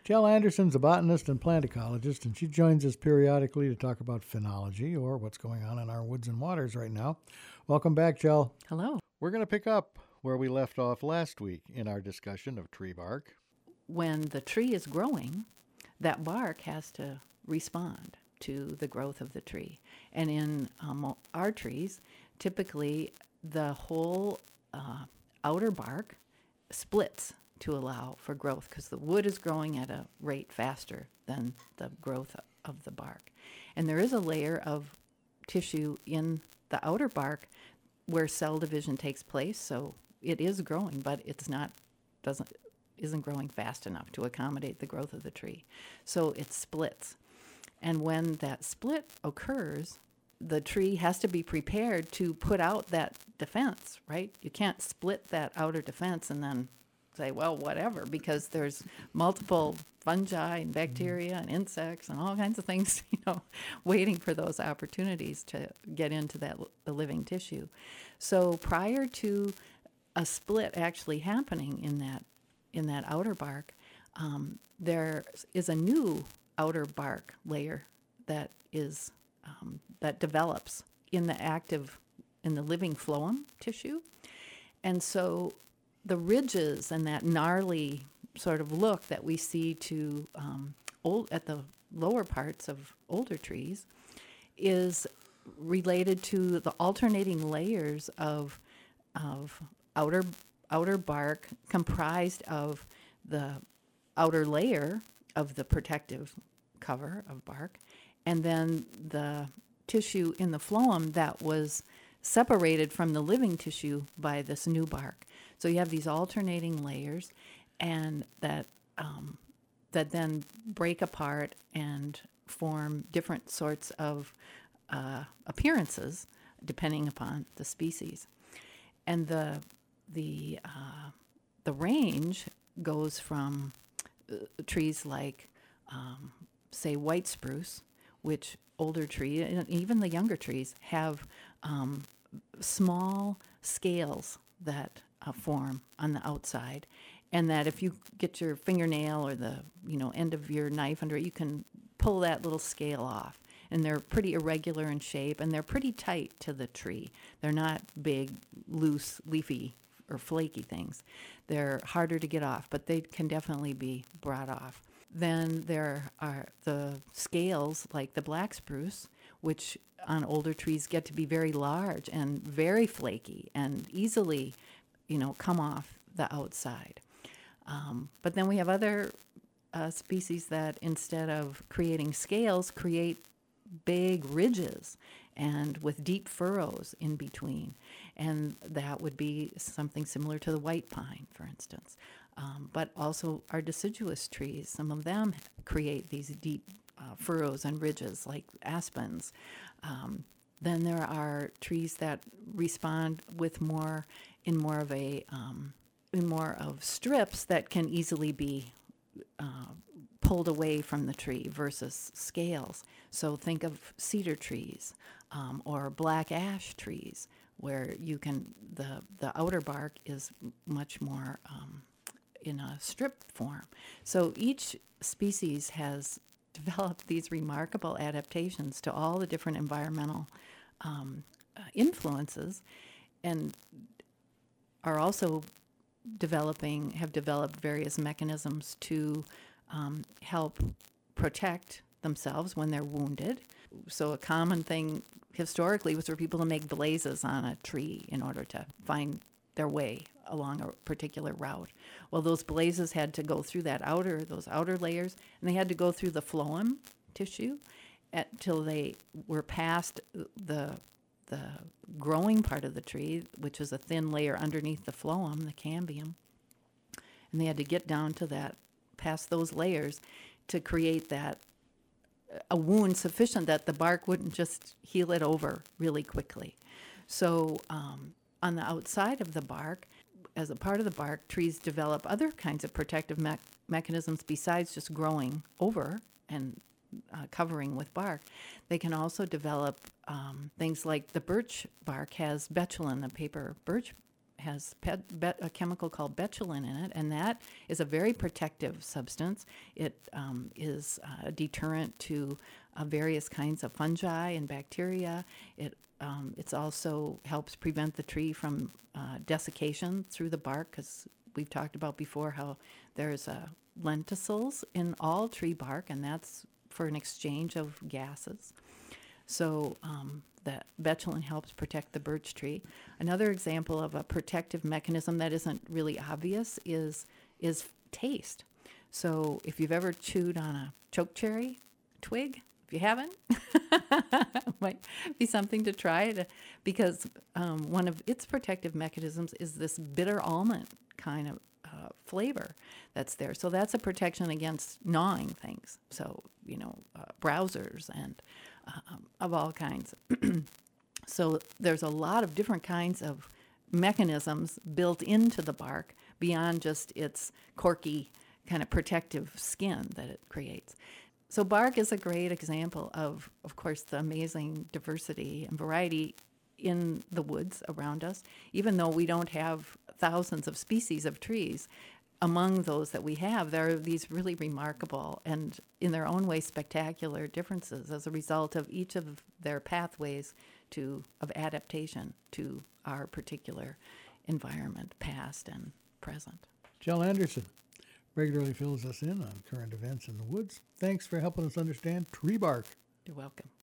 Jell Anderson's a botanist and plant ecologist, and she joins us periodically to talk about phenology, or what's going on in our woods and waters right now. Welcome back, Jell. Hello. We're going to pick up where we left off last week in our discussion of tree bark. When the tree is growing, that bark has to respond to the growth of the tree. And in our trees, typically the whole outer bark splits to allow for growth because the wood is growing at a rate faster than the growth of the bark. And there is a layer of tissue in the outer bark where cell division takes place, so it is growing, but isn't growing fast enough to accommodate the growth of the tree. So it splits. And when that split occurs, the tree has to be prepared to put out that defense, right? You can't split that outer defense and then say, well, whatever, because there's multiple fungi and bacteria and insects and all kinds of things, waiting for those opportunities to get into the living tissue. So prior to a split actually happening in that outer bark, there is a new outer bark layer that is that develops in the living phloem tissue, and so the ridges and that gnarly sort of look that we see at the lower parts of older trees is related to the alternating layers of outer bark comprised of the outer layer of the protective cover of bark, and then the tissue in the phloem that was separated from the living tissue by this new bark. So you have these alternating layers, and that then break apart and form different sorts of appearances depending upon the species. And the range goes from trees like, say, white spruce, which older trees, and even the younger trees, have small scales that form on the outside, and that if you get your fingernail or the end of your knife under it, you can pull that little scale off. And they're pretty irregular in shape, and they're pretty tight to the tree. They're not big, loose, leafy, or flaky things. They're harder to get off, but they can definitely be brought off. Then there are the scales, like the black spruce, which on older trees get to be very large and very flaky and easily, come off the outside. But then we have other species that, instead of creating scales, create big ridges and with deep furrows in between. And that would be something similar to the white pine, for instance. But also our deciduous trees, some of them create these deep furrows and ridges like aspens. Then there are trees that respond with more of strips that can easily be pulled away from the tree versus scales. So think of cedar trees or black ash trees, where the outer bark is much more in a strip form. So each species has developed these remarkable adaptations to all the different environmental influences, and are also have developed various mechanisms to help protect themselves when they're wounded. So a common thing historically was for people to make blazes on a tree in order to find their way along a particular route. Well, those blazes had to go through those outer layers, and they had to go through the phloem tissue till they were past the growing part of the tree, which is a thin layer underneath the phloem, the cambium. And they had to get down to that, past those layers, to create a wound sufficient that the bark wouldn't just heal it over really quickly. So on the outside of the bark, as a part of the bark, trees develop other kinds of protective mechanisms besides just growing over and covering with bark. They can also develop things like the birch bark has betulin, the paper birch has a chemical called betulin in it, and that is a very protective substance. It is a deterrent to various kinds of fungi and bacteria. It's also helps prevent the tree from desiccation through the bark, because we've talked about before how there's lenticels in all tree bark, and that's for an exchange of gases. So that betulin helps protect the birch tree. Another example of a protective mechanism that isn't really obvious is taste. So if you've ever chewed on a chokecherry twig, if you haven't, might be something to try, because one of its protective mechanisms is this bitter almond kind of flavor that's there. So that's a protection against gnawing things. So, browsers and of all kinds. So there's a lot of different kinds of mechanisms built into the bark beyond just its corky kind of protective skin that it creates. So bark is a great example of course, the amazing diversity and variety in the woods around us. Even though we don't have thousands of species of trees, among those that we have, there are these really remarkable and in their own way spectacular differences as a result of each of their pathways of adaptation to our particular environment, past and present. Jill Anderson regularly fills us in on current events in the woods. Thanks for helping us understand tree bark. You're welcome.